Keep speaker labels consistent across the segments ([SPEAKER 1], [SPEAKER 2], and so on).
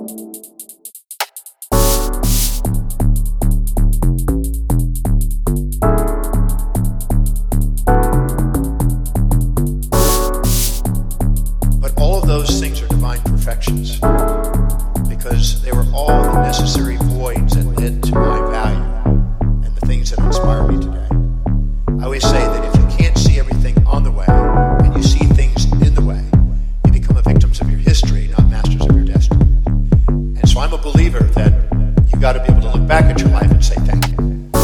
[SPEAKER 1] But all of those things are divine perfections because they were all the necessary voids that led to my value and the things that inspire me today. I always say that if you can't see everything on the way and you see things in the way, you become a victims of your history, not masters of your destiny. And so I'm a believer that you got to be able to look back at your life and say thank you.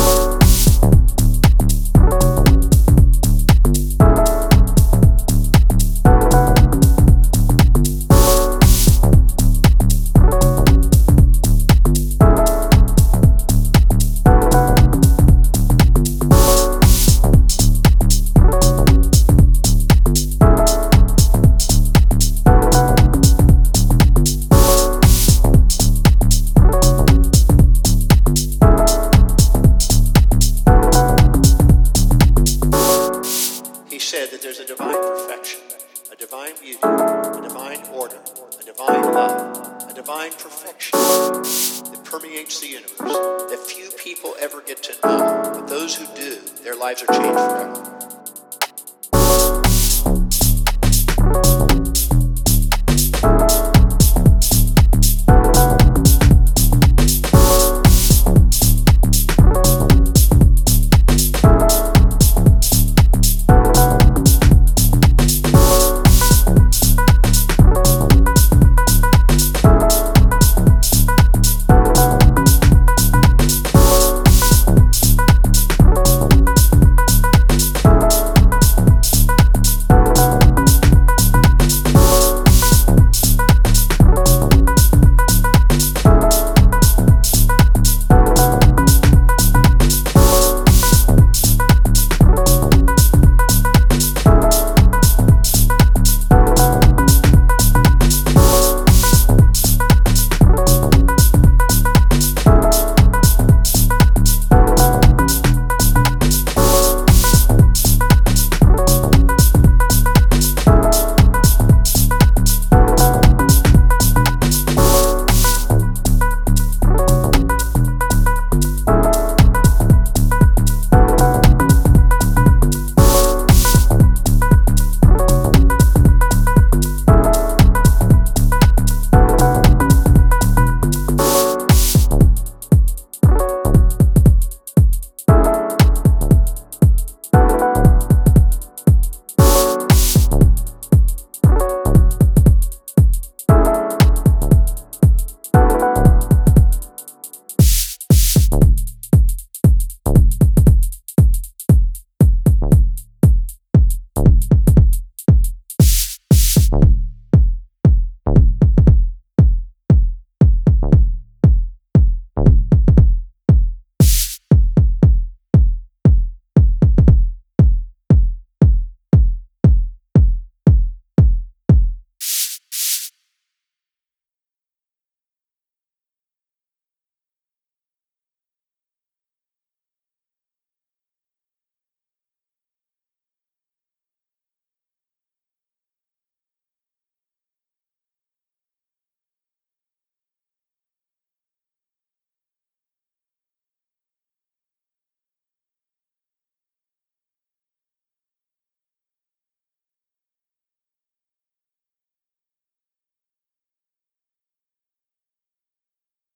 [SPEAKER 1] Said that there's a divine perfection, a divine beauty, a divine order, a divine love, a divine perfection that permeates the universe that few people ever get to know, but those who do, their lives are changed forever.